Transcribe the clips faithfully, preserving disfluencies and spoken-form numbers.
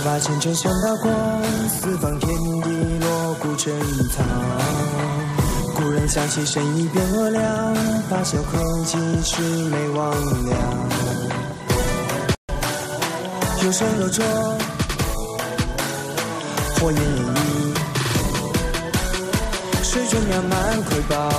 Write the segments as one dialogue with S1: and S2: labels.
S1: 把前程像大光，四方天地锣鼓震苍。故人想起身已变恶凉，把酒空几曲没忘了。有声若灼，火焰隐翳，水中两满瑰宝。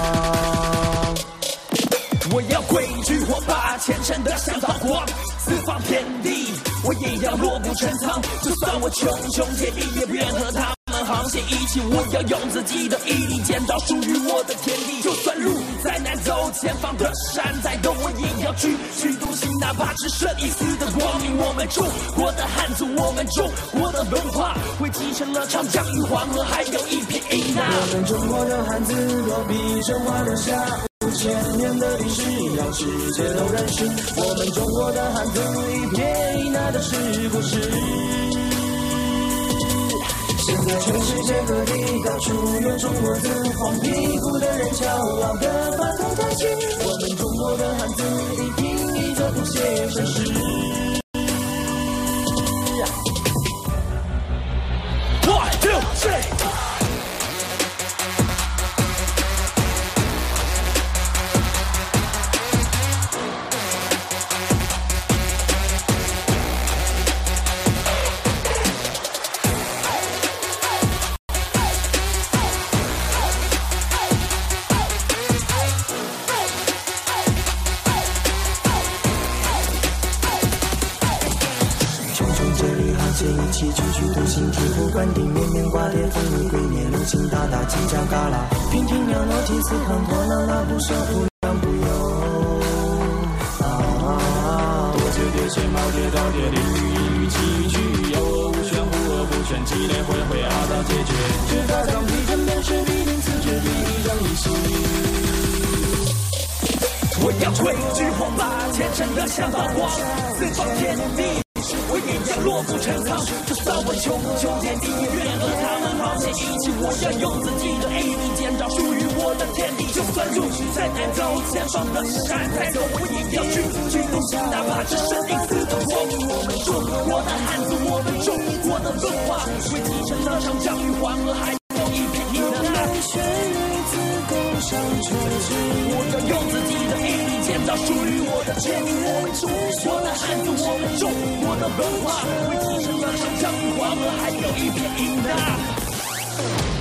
S2: 我要汇聚火把，虔诚的像道光，四方天地，我也要落不成苍。就算我穷穷竭地，也不愿和他们沆瀣一气。我要用自己的毅力建造属于我的天地。就算路再难走，前方的山再陡，我也要去去独行，哪怕只剩一丝的光明。我们中国的汉族，我们中国的文化，会继承了长江与黄河，还有一片垠呐。
S1: 我们中国的汉字，落笔神话留下五千年的历史，让世界都认识我们中国的汉字，一片垠呐的是故事。现在全世界各地到处有中国字，黄皮肤的人骄傲地发动弹琴，我们中国的汉字一拼一着谱写盛世。
S2: One two three。
S1: 一起句句独行，醍醐灌顶，绵绵挂裂，风雨鬼面，流星大大，犄角旮旯，平平袅袅，涕泗滂沱，朗朗不舍，不让不由。啊，
S3: 多节叠写，毛叠倒叠，淋雨阴雨，起曲有恶无旋，无恶不全，积累回回，阿到解决。
S1: 只大张披针，便是必定此之第一张一心。
S2: 我要汇聚火把，虔诚的像道光，四方天地。我也要落不成苍，就算我穷穷竭地，也愿和他们沆瀣一气。我要用自己的毅力建造属于我的天地。就算路再难走，前方的山再陡，我也要去去独行，哪怕只剩一丝的光明。我们中国的汉字，我们中国的文化，会继承了长江与黄河，还有一片垠呐。我要用自己的毅力建造属于我的天地。我们中国的汉字，我们中国的文化，会继承了长江与黄河，还有一片垠呐。